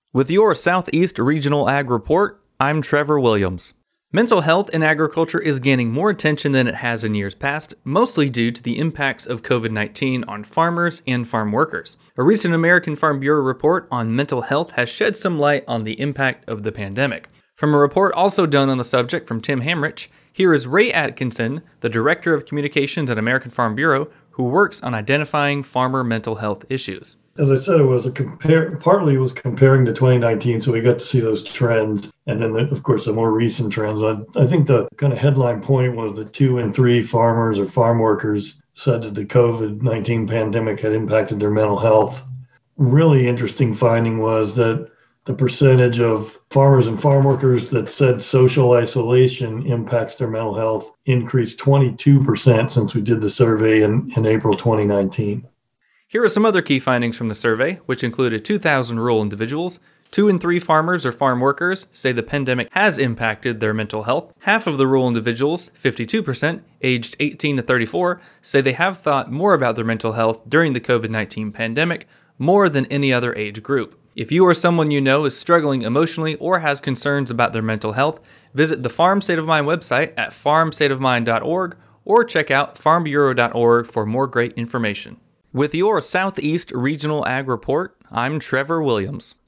With your Southeast Regional Ag Report, I'm Trevor Williams. Mental health in agriculture is gaining more attention than it has in years past, mostly due to the impacts of COVID-19 on farmers and farm workers. A recent American Farm Bureau report on mental health has shed some light on the impact of the pandemic. From a report also done on the subject from Tim Hamrich, here is Ray Atkinson, the Director of Communications at American Farm Bureau, who works on identifying farmer mental health issues. As I said, it was partly it was comparing to 2019, so we got to see those trends. And then, of course, the more recent trends. I think the kind of headline point was that 2 in 3 farmers or farm workers said that the COVID-19 pandemic had impacted their mental health. Really interesting finding was that the percentage of farmers and farm workers that said social isolation impacts their mental health increased 22% since we did the survey in April 2019. Here are some other key findings from the survey, which included 2,000 rural individuals. 2 in 3 farmers or farm workers say the pandemic has impacted their mental health. Half of the rural individuals, 52%, aged 18 to 34, say they have thought more about their mental health during the COVID-19 pandemic, more than any other age group. If you or someone you know is struggling emotionally or has concerns about their mental health, visit the Farm State of Mind website at farmstateofmind.org or check out farmbureau.org for more great information. With your Southeast Regional Ag Report, I'm Trevor Williams.